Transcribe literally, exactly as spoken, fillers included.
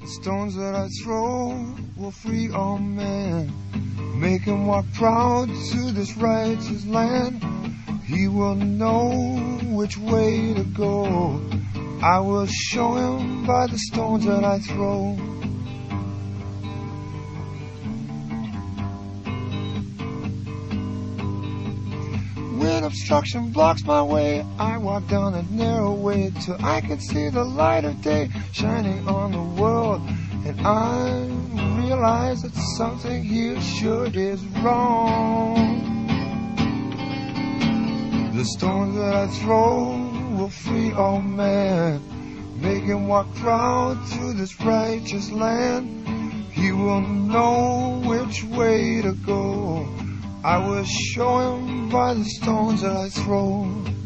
The stones that I throw will free all men, make him walk proud to this righteous land. He will know which way to go. I will show him by the stones that I throw. When obstruction blocks my way, I walk down a narrow way till I can see the light of day shining on the world. And I realize that something here sure is wrong. The stones that I throw will free all men, make him walk proud to this righteous land. He will know which way to go. I will show him by the stones that I throw.